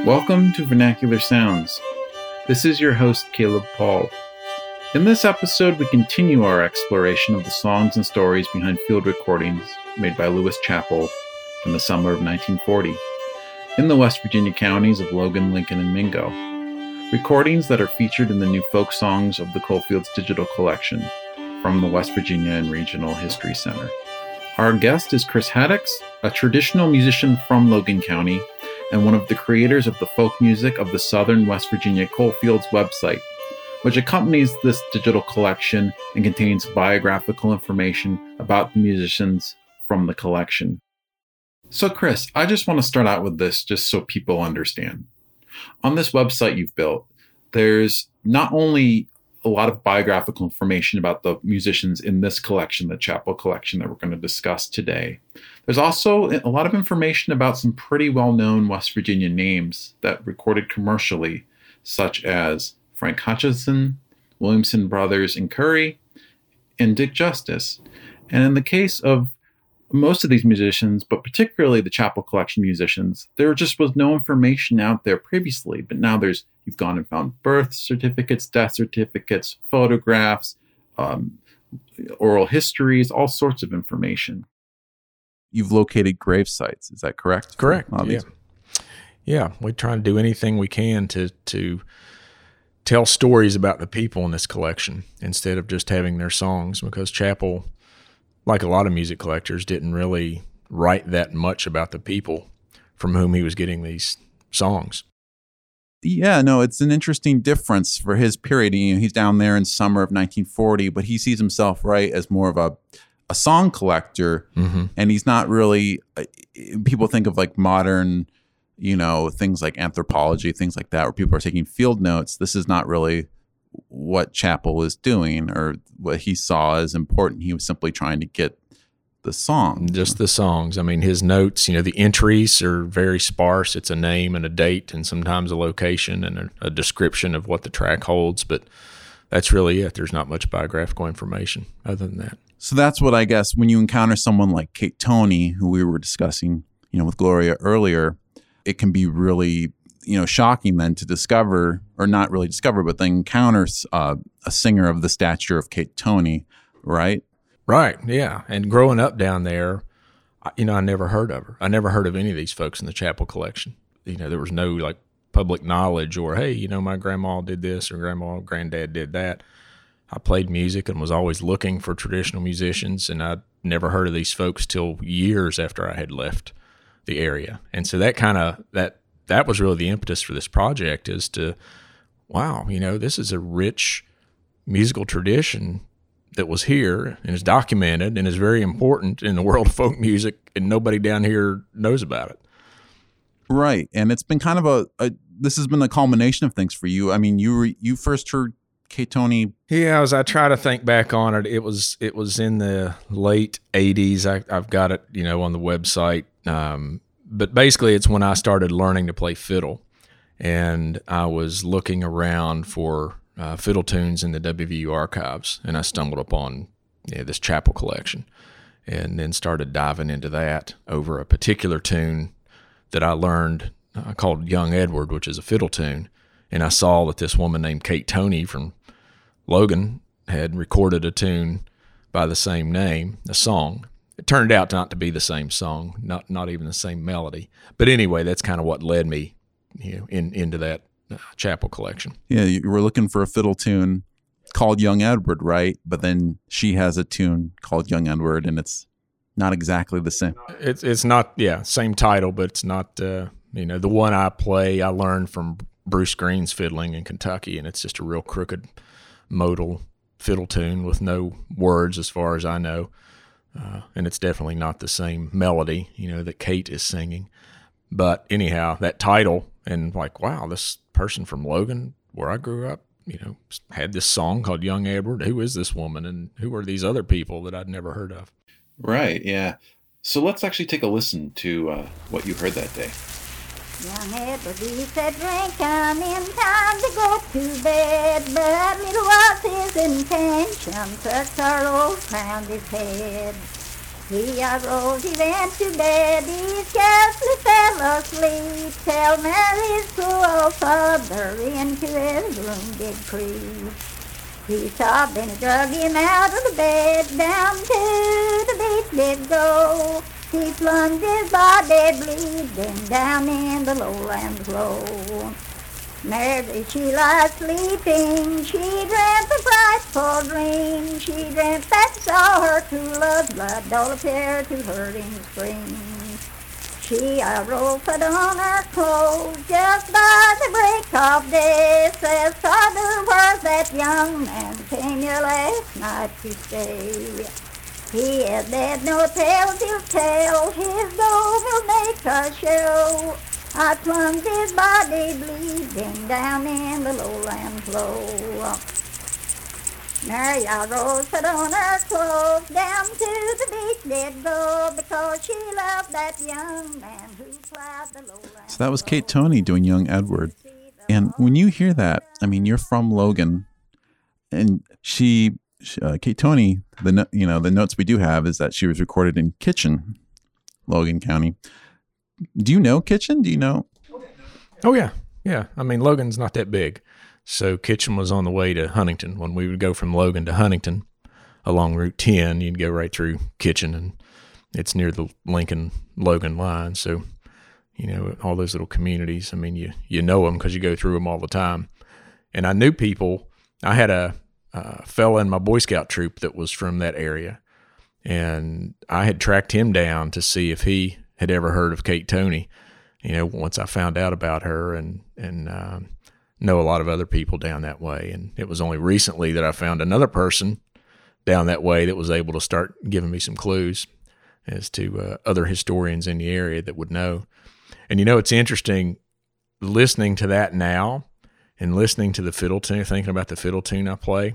Welcome to Vernacular Sounds. This is your host, Caleb Paul. In this episode, we continue our exploration of the songs and stories behind field recordings made by Lewis Chappell in the summer of 1940 in the West Virginia counties of Logan, Lincoln, and Mingo. Recordings that are featured in the new folk songs of the Coalfields Digital Collection from the West Virginia and Regional History Center. Our guest is Chris Haddix, a traditional musician from Logan County and one of the creators of the folk music of the Southern West Virginia Coalfields website, which accompanies this digital collection and contains biographical information about the musicians from the collection. So Chris, I just want to start out with this just so people understand. On this website you've built, there's not only a lot of biographical information about the musicians in this collection, the Chappell collection that we're going to discuss today. There's also a lot of information about some pretty well-known West Virginia names that recorded commercially, such as Frank Hutchinson, Williamson Brothers and Curry, and Dick Justice. And in the case of most of these musicians, but particularly the Chappell collection musicians, there just was no information out there previously, but now you've gone and found birth certificates, death certificates, photographs, oral histories, all sorts of information. You've located grave sites, is that correct? Correct, yeah. We try to do anything we can to tell stories about the people in this collection instead of just having their songs, because Chappell, like a lot of music collectors, didn't really write that much about the people from whom he was getting these songs. Yeah, no, it's an interesting difference for his period. You know, he's down there in summer of 1940, but he sees himself, right, as more of a song collector, and he's not really, people think of like modern, you know, things like anthropology, things like that, where people are taking field notes. This is not really what Chappell was doing or what he saw as important. He was simply trying to get the song. Just the songs. I mean, his notes, you know, the entries are very sparse. It's a name and a date and sometimes a location and a description of what the track holds, but that's really it. There's not much biographical information other than that. So that's what I guess when you encounter someone like Kate Tony, who we were discussing, you know, with Gloria earlier, it can be really, you know, shocking then to discover, or not really discover, but then encounter a singer of the stature of Kate Tony, right? Right, yeah. And growing up down there, you know, I never heard of her. I never heard of any of these folks in the Chappell collection. You know, there was no like public knowledge or, hey, you know, my grandma did this or granddad did that. I played music and was always looking for traditional musicians, and I'd never heard of these folks till years after I had left the area. And so that was really the impetus for this project, is to, wow, you know, this is a rich musical tradition that was here and is documented and is very important in the world of folk music, and nobody down here knows about it. Right. And it's been kind of this has been the culmination of things for you. I mean, you first heard Kate Tony. Yeah, as I try to think back on it, it was in the late 80s. I've got it, you know, on the website. But basically it's when I started learning to play fiddle, and I was looking around for fiddle tunes in the WVU archives, and I stumbled upon this Chappell collection, and then started diving into that over a particular tune that I learned called Young Edward, which is a fiddle tune. And I saw that this woman named Kate Tony from Logan had recorded a tune by the same name, a song. It turned out not to be the same song, not even the same melody. But anyway, that's kind of what led me, you know, into that Chappell collection. Yeah, you were looking for a fiddle tune called Young Edward, right? But then she has a tune called Young Edward, and it's not exactly the same. It's not, same title, but it's not, you know, the one I play, I learned from Bruce Green's fiddling in Kentucky, and it's just a real crooked modal fiddle tune with no words as far as I know. And it's definitely not the same melody, you know, that Kate is singing. But anyhow, that title, and like, wow, this person from Logan, where I grew up, you know, had this song called Young Edward. Who is this woman, and who are these other people that I'd never heard of? Right, yeah. So let's actually take a listen to what you heard that day. Young Edward, he said, drink come in time to go to bed, but little was his intention, such sorrow crowned his head. He arose, he went to bed, he scarcely fell asleep, till Mary's poor old father into his room did creep. He sobbed and he drug him out of the bed, down to the beach did go. He plunged his body bleeding down in the lowlands low. Mary, she lies sleeping, she dreamt a frightful dream. She dreamt that saw her true love's blood all appear to her in spring. She arose, put on her clothes, just by the break of day, says, Father, where's that young man came here last night to stay? He is dead, no tale to tell, his gold will make a show. I plunged his body bleeding down in the lowlands low. Mary arose, put on her clothes, down to the beach did go, because she loved that young man who plowed the lowlands. So that was Kate Toney doing Young Edward. And when you hear that, I mean, you're from Logan, and Kate Toney, the notes we do have is that she was recorded in Kitchen, Logan County. Do you know Kitchen? Do you know? Oh, yeah. Yeah. I mean, Logan's not that big. So Kitchen was on the way to Huntington. When we would go from Logan to Huntington along Route 10, you'd go right through Kitchen, and it's near the Lincoln-Logan line. So, all those little communities, I mean, you know them because you go through them all the time. And I knew people. I had a fella in my Boy Scout troop that was from that area, and I had tracked him down to see if he had ever heard of Kate Toney, once I found out about her, and know a lot of other people down that way. And it was only recently that I found another person down that way that was able to start giving me some clues as to other historians in the area that would know. And it's interesting listening to that now and listening to the fiddle tune, thinking about the fiddle tune I play.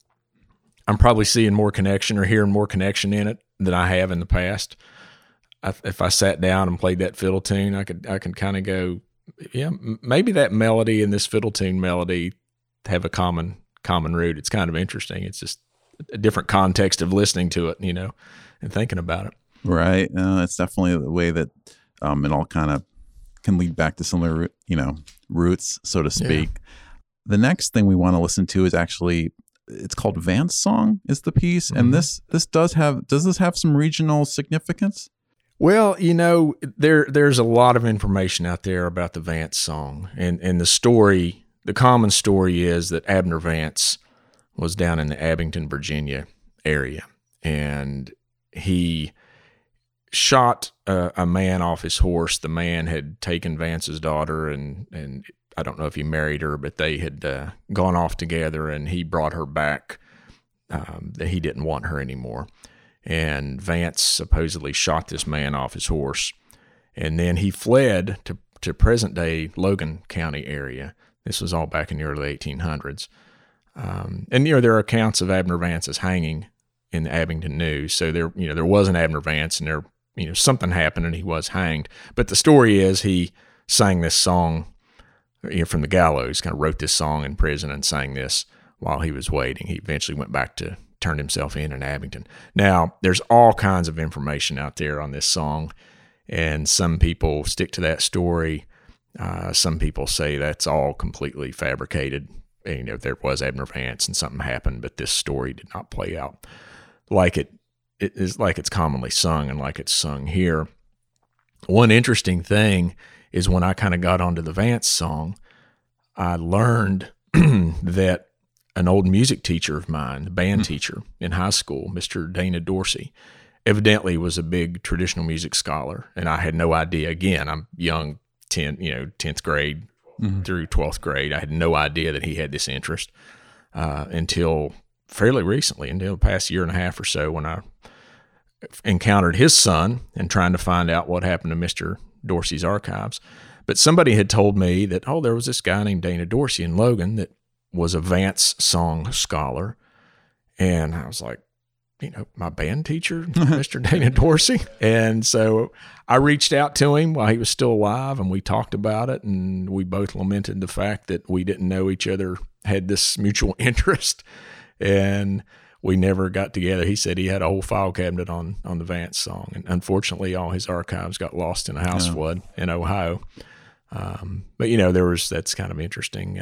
I'm probably seeing more connection or hearing more connection in it than I have in the past. If I sat down and played that fiddle tune, I could kind of go, yeah, maybe that melody and this fiddle tune melody have a common root. It's kind of interesting. It's just a different context of listening to it, and thinking about it. Right. It's definitely the way that it all kind of can lead back to similar, roots, so to speak. Yeah. The next thing we want to listen to is actually, it's called Vance Song is the piece. Mm-hmm. And does this have some regional significance? Well, there's a lot of information out there about the Vance Song, and the common story is that Abner Vance was down in the Abington, Virginia area, and he shot a man off his horse. The man had taken Vance's daughter, and I don't know if he married her, but they had gone off together, and he brought her back, that he didn't want her anymore. And Vance supposedly shot this man off his horse, and then he fled to present-day Logan County area. This was all back in the early 1800s. And there are accounts of Abner Vance's hanging in the Abington News. So there was an Abner Vance, and there something happened, and he was hanged. But the story is he sang this song from the gallows. Kind of wrote this song in prison and sang this while he was waiting. He eventually went back to turned himself in Abington. Now, there's all kinds of information out there on this song, and some people stick to that story. Some people say that's all completely fabricated. There was Abner Vance and something happened, but this story did not play out like it is, like it's commonly sung and like it's sung here. One interesting thing is when I kind of got onto the Vance Song, I learned that an old music teacher of mine, the band teacher in high school, Mr. Dana Dorsey, evidently was a big traditional music scholar, and I had no idea. Again, I'm young, 10th grade through 12th grade. I had no idea that he had this interest until fairly recently, until the past year and a half or so, when I encountered his son and trying to find out what happened to Mr. Dorsey's archives. But somebody had told me that, there was this guy named Dana Dorsey in Logan that was a Vance Song scholar. And I was like, my band teacher, Mr. Dana Dorsey. And so I reached out to him while he was still alive, and we talked about it, and we both lamented the fact that we didn't know each other had this mutual interest. And we never got together. He said he had a whole file cabinet on the Vance song, and unfortunately, all his archives got lost in a house flood in Ohio. But that's kind of interesting.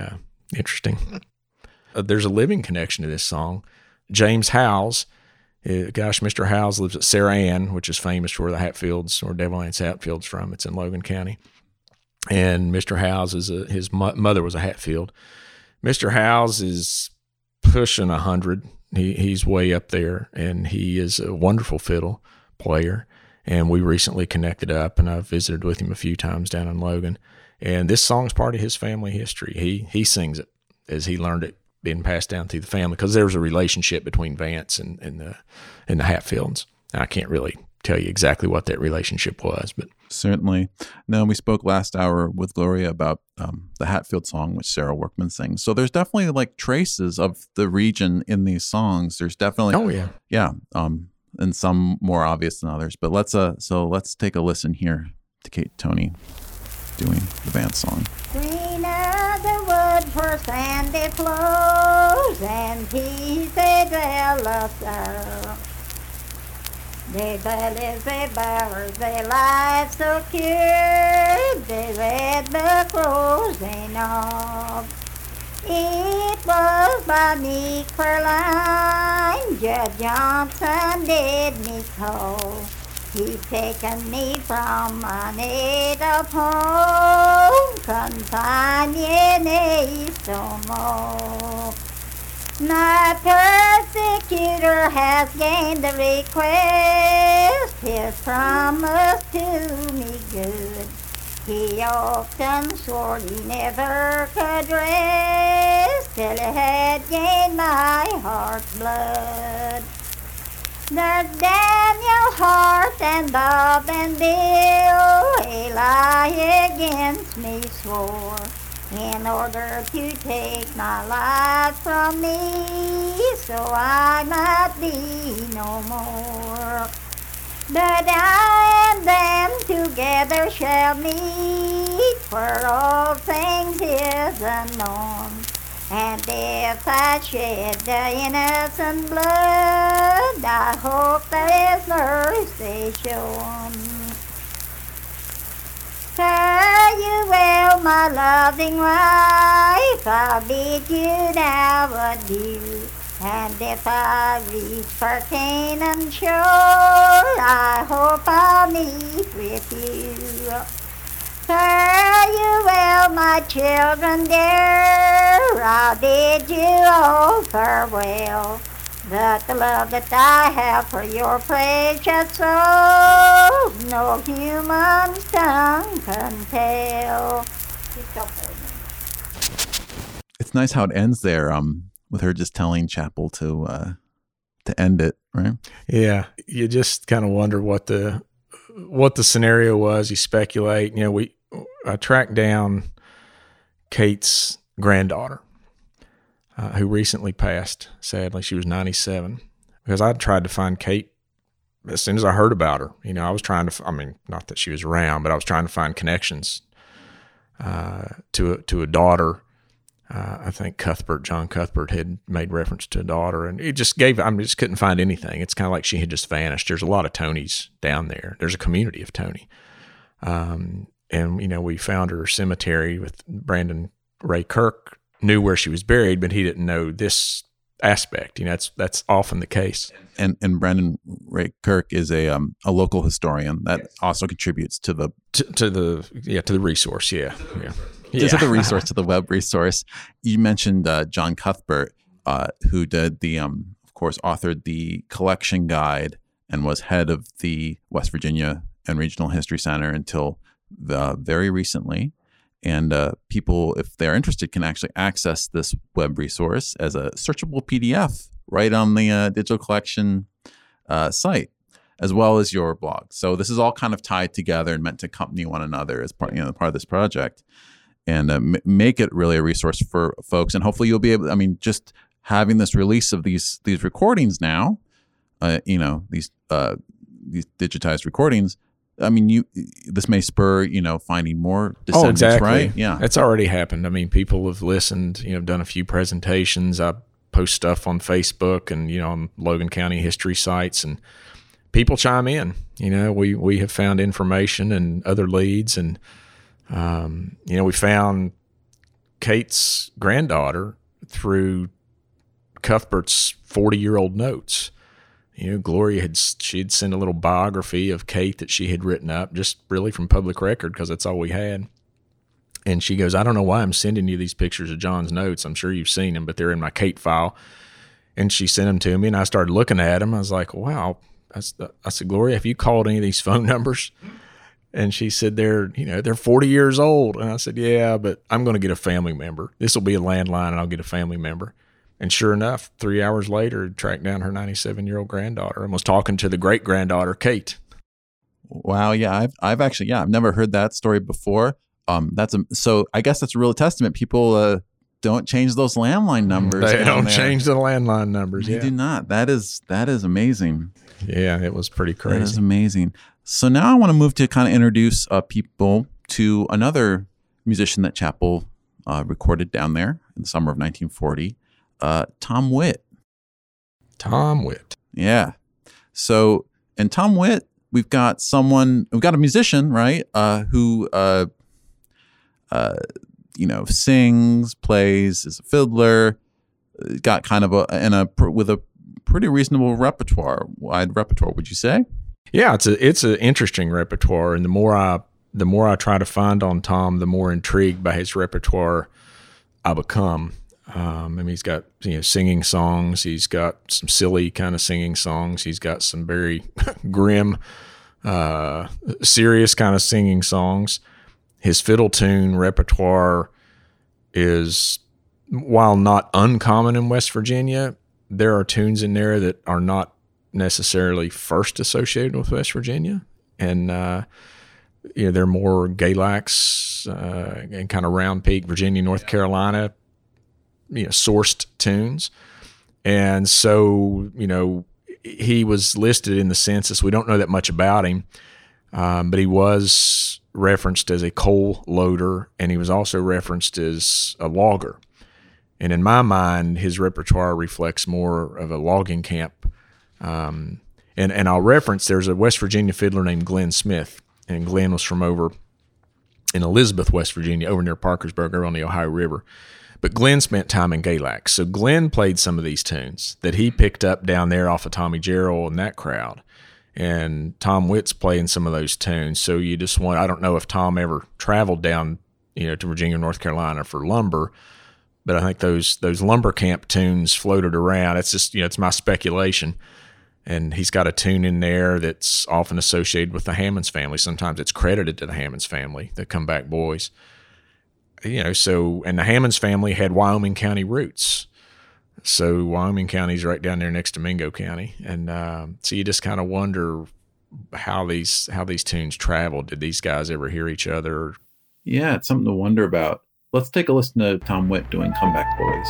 There's a living connection to this song. James Howes, Mr. Howes lives at Sarah Ann, which is famous for the Hatfields, or Devil Anse Hatfield's from. It's in Logan County. And Mr. Howes his mother was a Hatfield. Mr. Howes is pushing 100. He's way up there, and he is a wonderful fiddle player. And we recently connected up, and I've visited with him a few times down in Logan. And this song's part of his family history. He sings it as he learned it, being passed down through the family, because there was a relationship between Vance and the Hatfields. I can't really tell you exactly what that relationship was, but certainly. No, we spoke last hour with Gloria about the Hatfield song, which Sarah Workman sings. So there's definitely like traces of the region in these songs. There's definitely, and some more obvious than others. But let's take a listen here to Kate Tony doing the Vance song. Greener the wood for sandy flows, and peace they dwell so. They bellies, they bowers, they lie so cure, they read the crows they know. It was by me Caroline, Judge Johnson did me call. He'd taken me from my native home, confined in a stone mold. My persecutor has gained the request, his promise to me good. He often swore he never could rest till he had gained my heart's blood. There's Daniel Hart and Bob and Bill, a lie against me swore, in order to take my life from me, so I might be no more. But I and them together shall meet, for all things is unknown. And if I shed the innocent blood, I hope there is mercy shown. Fare you well, my loving wife, I'll bid you now adieu. And if I reach for Canaan shore, I hope I'll meet with you. Fare you well, my children dear, I'll bid you all farewell. But the love that I have for your precious soul, no human tongue can tell. It's nice how it ends there, with her just telling Chapel to end it, right? Yeah, you just kind of wonder what the scenario was. You speculate. I tracked down Kate's granddaughter, who recently passed. Sadly, she was 97. Because I tried to find Kate as soon as I heard about her. I was trying to. Not that she was around, but I was trying to find connections to a daughter. I think John Cuthbert had made reference to a daughter, and it just just couldn't find anything. It's kind of like she had just vanished. There's a lot of Tonys down there. There's a community of Tony. And we found her cemetery with Brandon Ray Kirk knew where she was buried, but he didn't know this aspect. That's often the case. And Brandon Ray Kirk is a local historian that also contributes to the resource. Yeah. To the resource, to the web resource. You mentioned John Cuthbert, who did of course, authored the collection guide and was head of the West Virginia and Regional History Center until very recently. And people, if they're interested, can actually access this web resource as a searchable PDF right on the digital collection site, as well as your blog. So this is all kind of tied together and meant to accompany one another as part of this project. And make it really a resource for folks. And hopefully you'll be able, just having this release of these recordings now, these digitized recordings, this may spur, finding more descendants, exactly. right? Yeah. It's already happened. People have listened, done a few presentations. I post stuff on Facebook and, on Logan County history sites, and people chime in. We have found information and other leads, and, we found Kate's granddaughter through Cuthbert's 40-year-old notes. Gloria she'd sent a little biography of Kate that she had written up, just really from public record, because that's all we had. And she goes, I don't know why I'm sending you these pictures of John's notes. I'm sure you've seen them, but they're in my Kate file. And she sent them to me, and I started looking at them. I was like, wow. I said, Gloria, have you called any of these phone numbers? And she said, they're 40 years old. And I said, yeah, but I'm going to get a family member. This will be a landline, and I'll get a family member. And sure enough, 3 hours later, tracked down her 97-year-old granddaughter and was talking to the great-granddaughter, Kate. Wow. Yeah. I've actually, I've never heard that story before. So I guess that's a real testament. People don't change those landline numbers. They don't change the landline numbers. They do not. That is amazing. Yeah, it was pretty crazy. That is amazing. So now I want to move to kind of introduce people to another musician that Chappell recorded down there in the summer of 1940. Tom Witt. Tom Witt. Yeah. So, and Tom Witt, we've got a musician, right? Who, sings, plays, is a fiddler, got kind of with a pretty reasonable wide repertoire, would you say? Yeah, it's an interesting repertoire. And the more I try to find on Tom, the more intrigued by his repertoire I become. He's got singing songs. He's got some silly kind of singing songs. He's got some very grim, serious kind of singing songs. His fiddle tune repertoire is, while not uncommon in West Virginia, there are tunes in there that are not necessarily first associated with West Virginia, and they're more Galax and kind of Round Peak, Virginia, North Carolina, sourced tunes. And so, he was listed in the census. We don't know that much about him, but he was referenced as a coal loader, and he was also referenced as a logger. And in my mind, his repertoire reflects more of a logging camp. And I'll reference, there's a West Virginia fiddler named Glenn Smith, and Glenn was from over in Elizabeth, West Virginia, over near Parkersburg, over on the Ohio River. But Glenn spent time in Galax. So Glenn played some of these tunes that he picked up down there off of Tommy Jarrell and that crowd. And Tom Witt's playing some of those tunes. So I don't know if Tom ever traveled down, to Virginia, North Carolina for lumber, but I think those lumber camp tunes floated around. It's just, it's my speculation. And he's got a tune in there that's often associated with the Hammonds family. Sometimes it's credited to the Hammonds family, the Comeback Boys. And the Hammonds family had Wyoming County roots. So Wyoming County's right down there next to Mingo County. And so you just kind of wonder how these tunes traveled. Did these guys ever hear each other? Yeah, it's something to wonder about. Let's take a listen to Tom Witt doing Comeback Boys.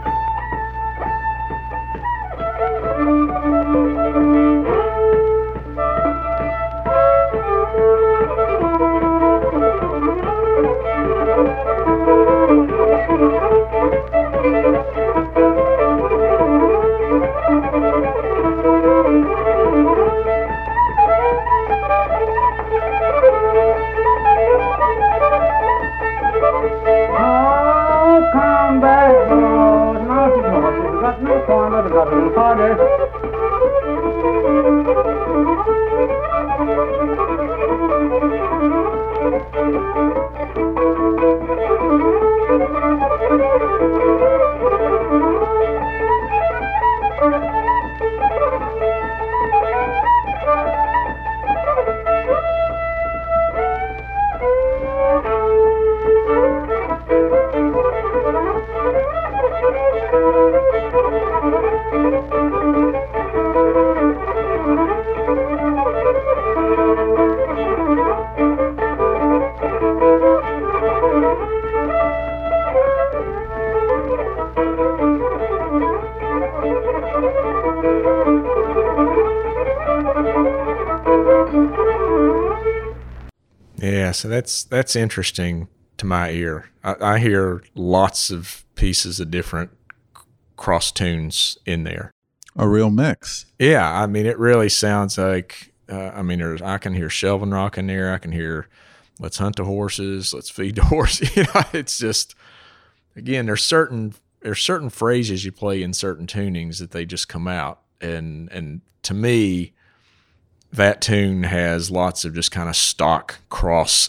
Yeah, so that's interesting to my ear. I hear lots of pieces of different cross tunes in there. A real mix. Yeah, I mean, it really sounds like, I can hear Shelvin Rock in there. I can hear Let's Hunt the Horses, Let's Feed the Horse. It's just, again, there's certain phrases you play in certain tunings that they just come out. And to me, that tune has lots of just kind of stock cross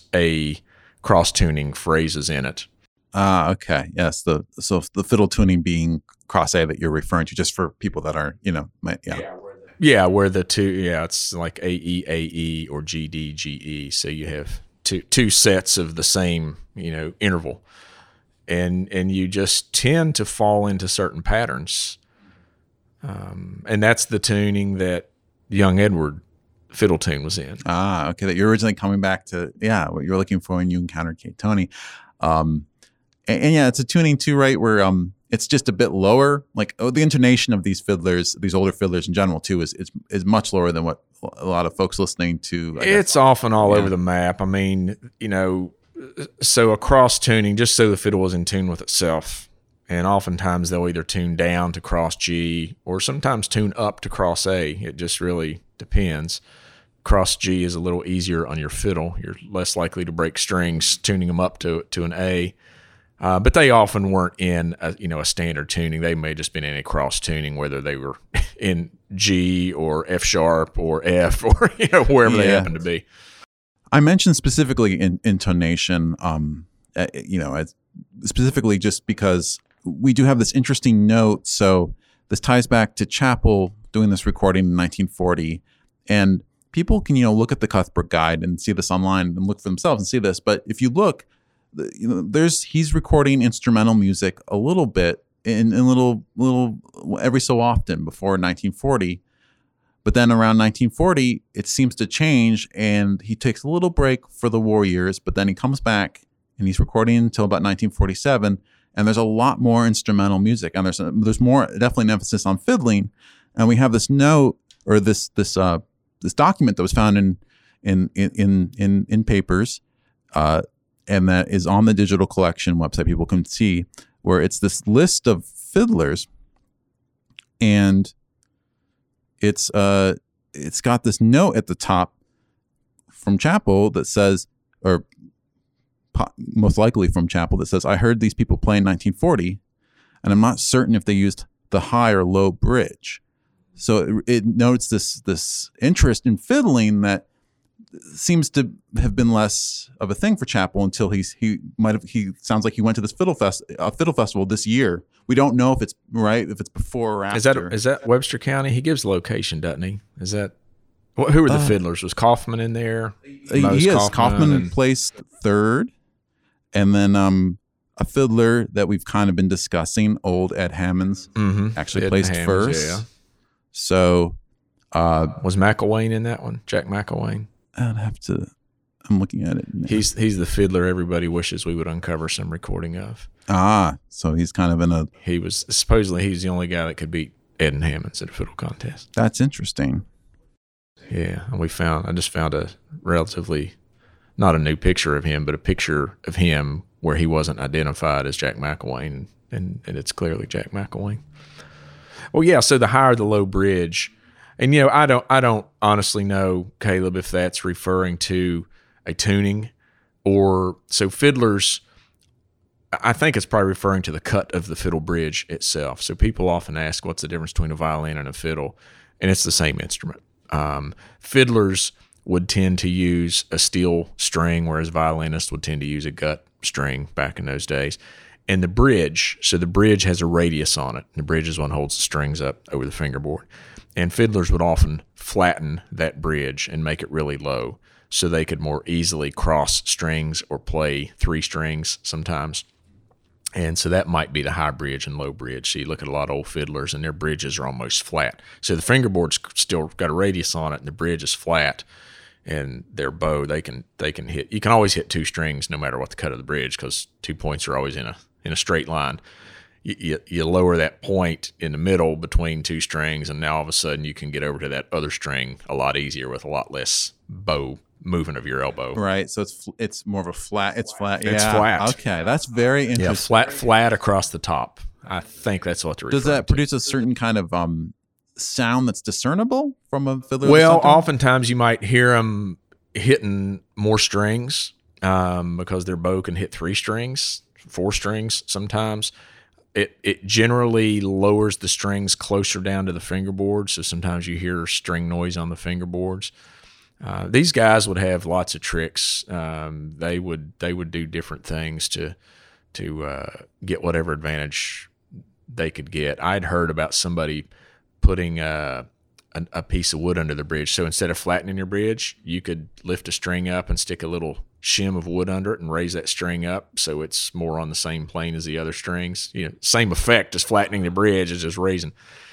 tuning phrases in it. Okay. Yes. So the fiddle tuning being cross A that you're referring to, just for people that are, where the two, it's like AE or GD. So you have two sets of the same, interval, and you just tend to fall into certain patterns. And that's the tuning that Young Edward fiddle tune was in. Okay. That you're originally coming back to, what you're looking for when you encounter Kate Tony. And it's a tuning too, right? Where it's just a bit lower. Like the intonation of these fiddlers, these older fiddlers in general too, is much lower than what a lot of folks listening to. It's often all over the map. I mean, so a cross tuning, just so the fiddle was in tune with itself. And oftentimes they'll either tune down to cross G or sometimes tune up to cross A. It just really depends. Cross G is a little easier on your fiddle. You're less likely to break strings tuning them up to an A. But they often weren't in a standard tuning. They may have just been in a cross tuning, whether they were in G or F sharp or F or wherever they happen to be. I mentioned specifically in intonation, specifically just because we do have this interesting note. So this ties back to Chappell doing this recording in 1940, and people can look at the Cuthbert Guide and see this online and look for themselves and see this. But if you look, he's recording instrumental music a little bit in little every so often before 1940. But then around 1940, it seems to change, and he takes a little break for the war years, but then he comes back and he's recording until about 1947. And there's a lot more instrumental music, and there's more, definitely an emphasis on fiddling. And we have this note, or this document that was found in papers, and that is on the digital collection website. People can see where it's this list of fiddlers, and it's got this note at the top from Chappell that says, or most likely from Chappell, that says, "I heard these people play in 1940, and I'm not certain if they used the high or low bridge." So it notes this interest in fiddling that seems to have been less of a thing for Chappell until he sounds like he went to this fiddle festival this year. We don't know if it's before or after. Is that Webster County? He gives the location, doesn't he? Is that who were the fiddlers? Was Kaufman in there? Kaufman placed third. And then a fiddler that we've kind of been discussing, old Ed Hammonds, actually placed first. Yeah. So was McElwain in that one? Jack McElwain? I'm looking at it now. He's the fiddler everybody wishes we would uncover some recording of. So he's kind of supposedly he's the only guy that could beat Ed and Hammonds at a fiddle contest. That's interesting. Yeah, and I just found a relatively, not a new picture of him, but a picture of him where he wasn't identified as Jack McElwain, and it's clearly Jack McElwain. Well, yeah, so the higher the low bridge, and I don't honestly know, Caleb, if that's referring to a tuning or so fiddlers. I think it's probably referring to the cut of the fiddle bridge itself. So people often ask, what's the difference between a violin and a fiddle? And it's the same instrument. Fiddlers would tend to use a steel string, whereas violinists would tend to use a gut string back in those days. And the bridge has a radius on it. The bridge is what holds the strings up over the fingerboard. And fiddlers would often flatten that bridge and make it really low so they could more easily cross strings or play three strings sometimes. And so that might be the high bridge and low bridge. So you look at a lot of old fiddlers and their bridges are almost flat. So the fingerboard's still got a radius on it and the bridge is flat. And their bow, they can hit. You can always hit two strings no matter what the cut of the bridge, because 2 points are always in a straight line. You lower that point in the middle between two strings, and now all of a sudden you can get over to that other string a lot easier with a lot less bow movement of your elbow. Right. So it's more of a flat. It's flat. It's flat. Okay, that's very interesting. Yeah, flat across the top. I think that's what they're Does referring that to. produce a certain kind of sound that's discernible from a fiddler? Well, oftentimes you might hear them hitting more strings because their bow can hit 3 strings, 4 strings sometimes. It generally lowers the strings closer down to the fingerboard, so sometimes you hear string noise on the fingerboards. These guys would have lots of tricks. They would do different things to get whatever advantage they could get. I'd heard about somebody putting a piece of wood under the bridge. So instead of flattening your bridge, you could lift a string up and stick a little shim of wood under it and raise that string up so it's more on the same plane as the other strings. You know, same effect as flattening the bridge, as just raising.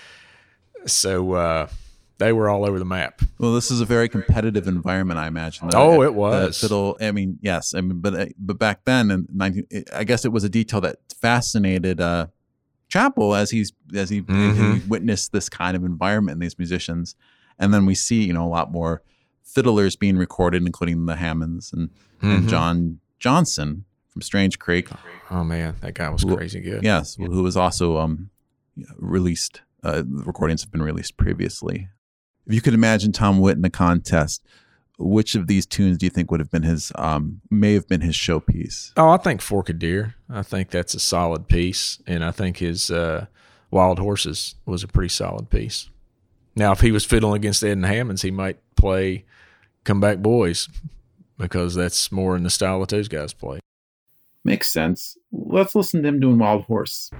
So they were all over the map. Well, this is a very competitive environment, I imagine. Oh, it was. Fiddle. I mean, yes. I mean, but back then, I guess it was a detail that fascinated Chappell as he witnessed this kind of environment and these musicians. And then we see, a lot more fiddlers being recorded, including the Hammonds and John Johnson from Strange Creek. Oh man, that guy was crazy good. Yes, who was also released. The recordings have been released previously. If you could imagine Tom Witt in a contest, which of these tunes do you think would have been his, may have been his showpiece? Oh, I think Forked Deer. I think that's a solid piece, and I think his Wild Horses was a pretty solid piece. Now, if he was fiddling against Ed and Hammonds, he might play Come Back Boys, because that's more in the style that those guys play. Makes sense. Let's listen to him doing Wild Horse.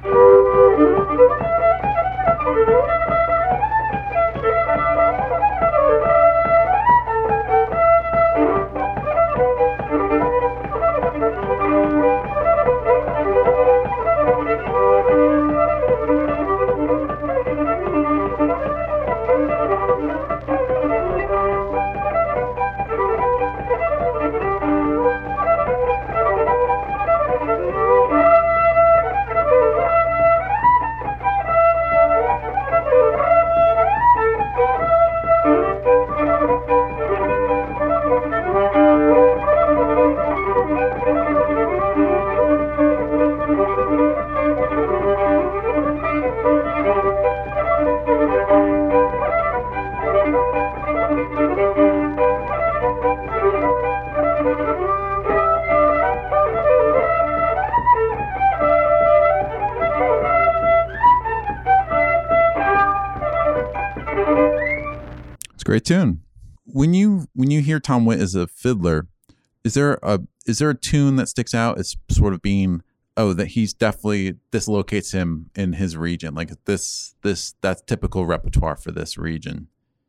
Great tune. When you hear Tom Witt as a fiddler, is there a tune that sticks out as sort of being, that he's definitely, this locates him in his region, like that's typical repertoire for this region?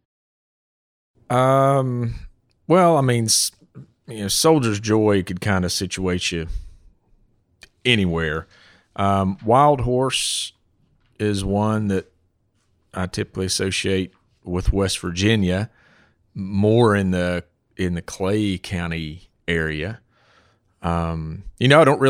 Well, I mean, Soldier's Joy could kind of situate you anywhere. Wild Horse is one that I typically associate with West Virginia, more in the Clay County area. I don't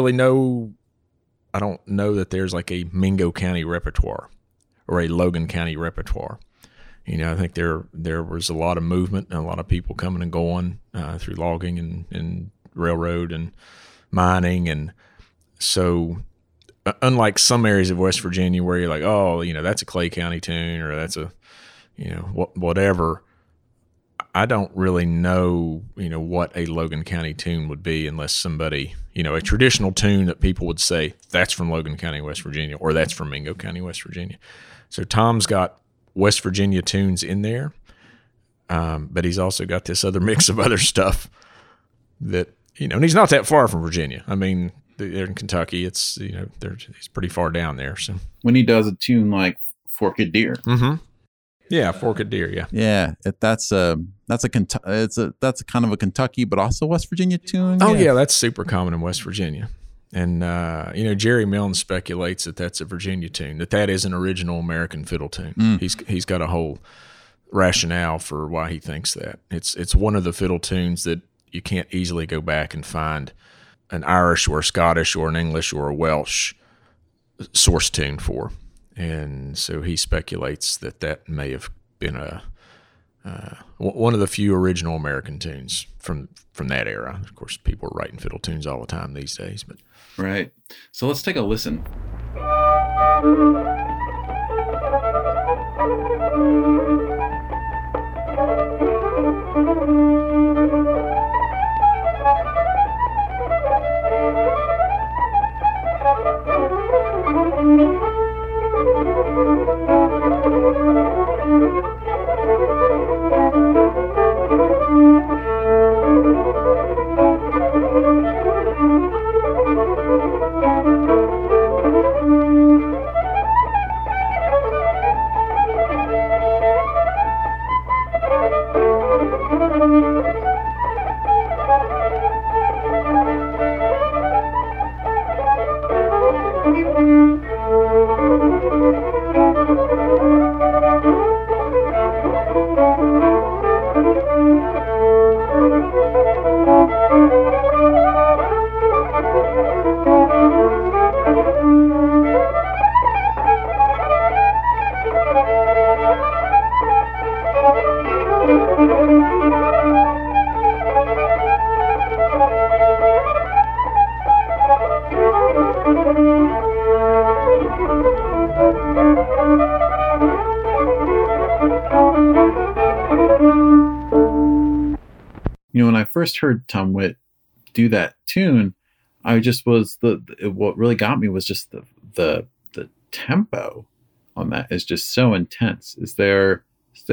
know that there's like a Mingo County repertoire or a Logan County repertoire. I think there was a lot of movement and a lot of people coming and going through logging and railroad and mining, and so unlike some areas of West Virginia where you're like, that's a Clay County tune or that's a whatever. I don't really know, what a Logan County tune would be unless somebody, a traditional tune that people would say that's from Logan County, West Virginia, or that's from Mingo County, West Virginia. So Tom's got West Virginia tunes in there, but he's also got this other mix of other stuff that, and he's not that far from Virginia. I mean, they're in Kentucky. It's, he's pretty far down there. So when he does a tune like Forked Deer. Mm-hmm. Yeah, Forked Deer. Yeah, yeah. That's a kind of a Kentucky, but also West Virginia tune. Oh yeah, that's super common in West Virginia, and Jerry Milne speculates that that's a Virginia tune. That is an original American fiddle tune. He's got a whole rationale for why he thinks that. It's one of the fiddle tunes that you can't easily go back and find an Irish or a Scottish or an English or a Welsh source tune for. And so he speculates that may have been one of the few original American tunes from that era. Of course, people are writing fiddle tunes all the time these days. But right. So let's take a listen. When I first heard Tom Witt do that tune, I just was what really got me was just the tempo on that is just so intense. Is there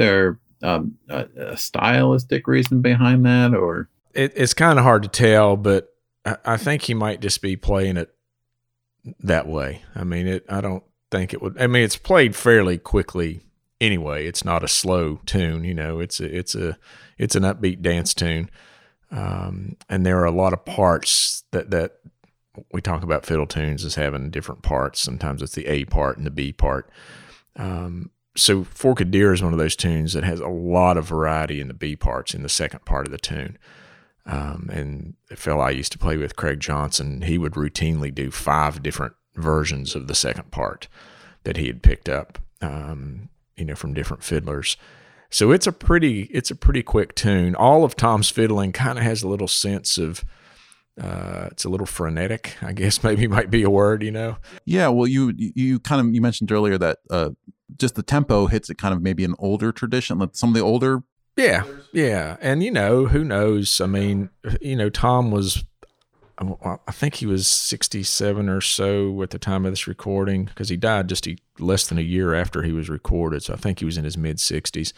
a stylistic reason behind that, or it's kind of hard to tell, but I think he might just be playing it that way. I mean, I don't think it would. I mean, it's played fairly quickly anyway. It's not a slow tune, It's an upbeat dance tune, and there are a lot of parts that we talk about fiddle tunes as having different parts. Sometimes it's the A part and the B part. So Forked Deer is one of those tunes that has a lot of variety in the B parts in the second part of the tune. And a fellow I used to play with, Craig Johnson, he would routinely do 5 different versions of the second part that he had picked up, from different fiddlers. So it's a pretty quick tune. All of Tom's fiddling kind of has a little sense of, it's a little frenetic, I guess maybe might be a word, Yeah, well, you mentioned earlier that just the tempo hits it kind of maybe an older tradition, like some of the older. Yeah, and who knows? I mean, Tom was, I think he was 67 or so at the time of this recording, because he died just less than a year after he was recorded. So I think he was in his mid 60s.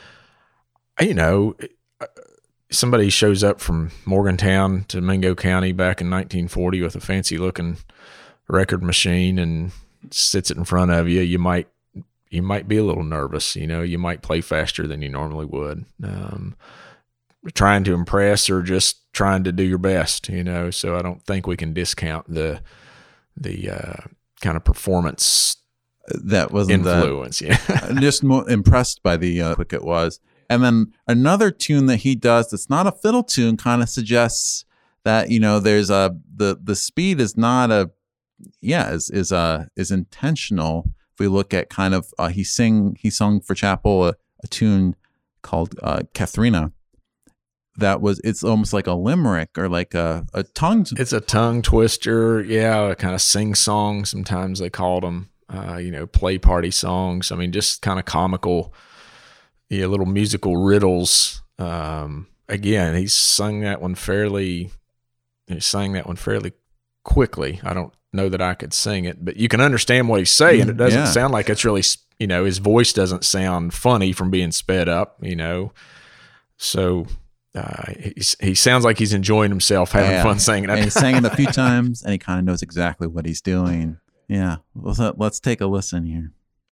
Somebody shows up from Morgantown to Mingo County back in 1940 with a fancy looking record machine and sits it in front of you. You might be a little nervous, you might play faster than you normally would. Trying to impress or just trying to do your best, so I don't think we can discount the kind of performance that wasn't influence. I'm just more impressed by the quick it was. And then another tune that he does that's not a fiddle tune kind of suggests that, there's the speed is not is intentional. If we look at kind of he sung for Chappell a tune called Katharina. It's almost like a limerick or like a tongue. It's a tongue twister, a kind of sing song. Sometimes they called them, play party songs. I mean, just kind of comical, little musical riddles. Again, he sang that one fairly quickly. I don't know that I could sing it, but you can understand what he's saying. It doesn't sound like it's really, his voice doesn't sound funny from being sped up, So he sounds like he's enjoying himself, having fun singing it. And he sang it a few times, and he kind of knows exactly what he's doing. Yeah, let's take a listen here.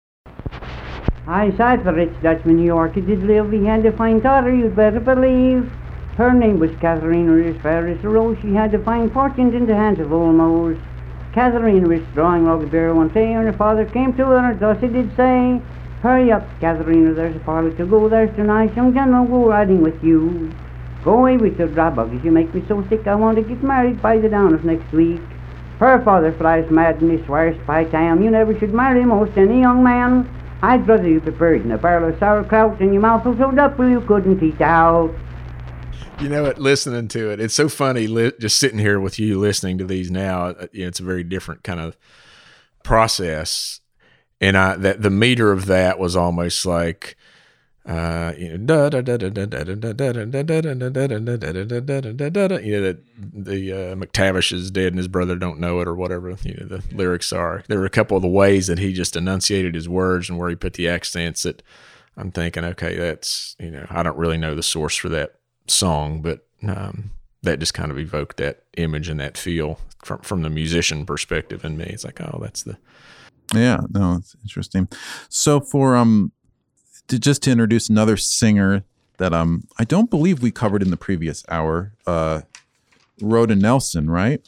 I sat the rich Dutchman, New York, he did live. He had a fine daughter, you'd better believe. Her name was Katharina, as fair as a rose. She had a fine fortune in the hands of Olmos. Katharina was drawing log of beer one day, and her father came to her, and thus he did say, "Hurry up, Katharina, there's a parlour to go. There's a nice young gentleman go riding with you. Go away with your dry buggies, you make me so sick. I want to get married by the dawn of next week." Her father flies mad, and he swears by time you never should marry most any young man. I'd rather you preferred in a barrel of sauerkraut, and your mouth was so double you couldn't eat out. Listening to it, it's so funny just sitting here with you listening to these now. It's a very different kind of process. And the meter of that was almost like, the McTavish is dead and his brother don't know it, or whatever the lyrics are. There were a couple of the ways that he just enunciated his words and where he put the accents that I'm thinking, okay, that's, I don't really know the source for that song, but that just kind of evoked that image and that feel from the musician perspective in me. It's like, oh, that's the... Yeah, no, it's interesting. So for to introduce another singer that I don't believe we covered in the previous hour, Rhoda Nelson, right?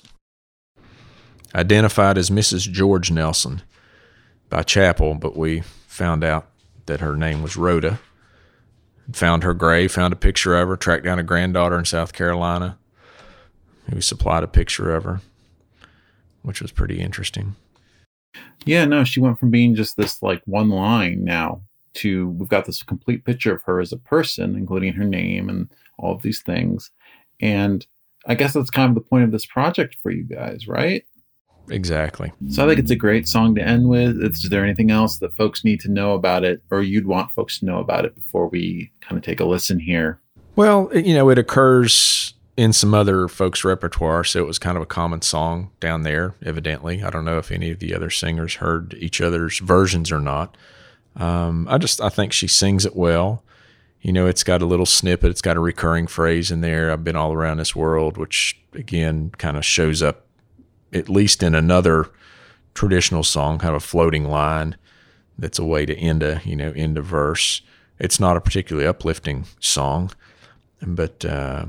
Identified as Mrs. George Nelson by Chappell, but we found out that her name was Rhoda. Found her grave, found a picture of her, tracked down a granddaughter in South Carolina who supplied a picture of her, which was pretty interesting. Yeah, no, she went from being just this like one line now to we've got this complete picture of her as a person, including her name and all of these things. And I guess that's kind of the point of this project for you guys, right? Exactly. So I think it's a great song to end with. Is there anything else that folks need to know about it, or you'd want folks to know about it before we kind of take a listen here? Well, it occurs in some other folks' repertoire, so it was kind of a common song down there, evidently. I don't know if any of the other singers heard each other's versions or not. I think she sings it well. It's got a little snippet. It's got a recurring phrase in there, I've been all around this world, which, again, kind of shows up at least in another traditional song, kind of a floating line that's a way to end a verse. It's not a particularly uplifting song, but...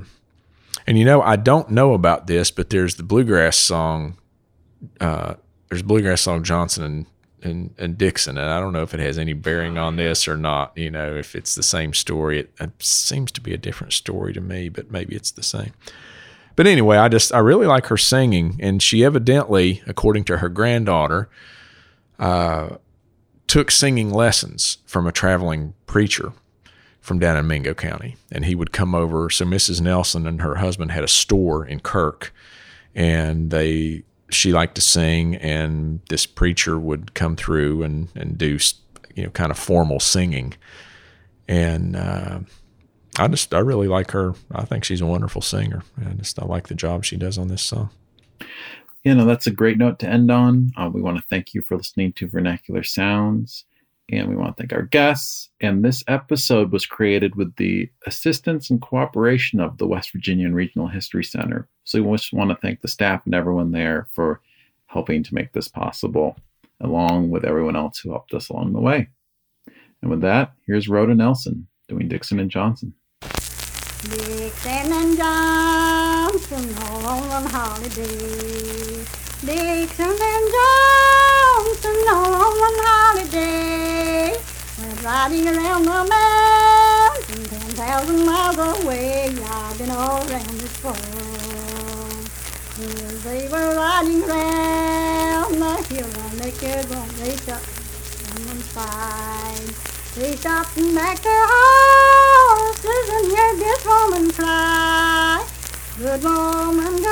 I don't know about this, but there's the bluegrass song. There's bluegrass song Johnson and Dixon, and I don't know if it has any bearing on this or not. If it's the same story, it seems to be a different story to me, but maybe it's the same. But anyway, I really like her singing, and she evidently, according to her granddaughter, took singing lessons from a traveling preacher from down in Mingo County, and he would come over. So Mrs. Nelson and her husband had a store in Kirk, and she liked to sing, and this preacher would come through and do kind of formal singing. And I really like her. I think she's a wonderful singer. I like the job she does on this song. That's a great note to end on. We want to thank you for listening to Vernacular Sounds. And we want to thank our guests. And this episode was created with the assistance and cooperation of the West Virginia Regional History Center. So we just want to thank the staff and everyone there for helping to make this possible, along with everyone else who helped us along the way. And with that, here's Rhoda Nelson doing Dixon and Johnson. Dixon and Johnson all on one holiday. Dixon and Johnson all on one holiday. Went riding around the mountain 10,000 miles away. I've been all around this world. As they were riding around the hill on the Cairn, they stopped on one side. They stopped and backed their horses and heard this woman cry. Good woman,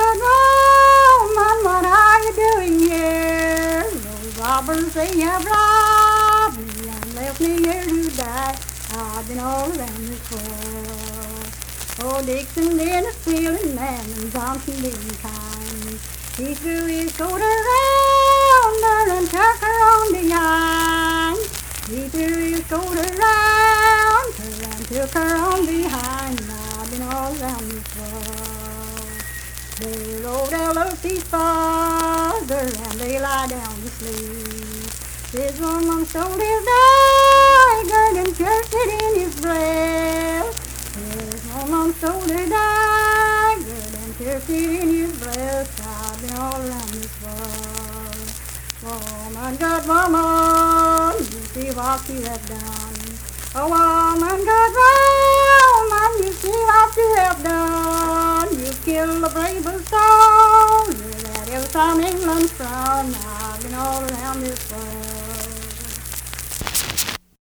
what are you doing here? Those robbers, they have robbed me and left me here to die. I've been all around this world. Oh, Dixon been a stealing man and Johnson been kind. He threw his coat around her and took her on behind. He threw his coat around her and took her on behind. I've been all around this world. They rode L.O.C.'s father and they lie down to sleep. This woman stole his dagger and pierced it in his breast. This woman stole his dagger and pierced it in his breast. I've been all around this world. Woman, good woman, you see what you have done. Oh, woman, good woman, you see what you have done. You killed the bravest soldier that ever saw England's throne. I've been all around this world.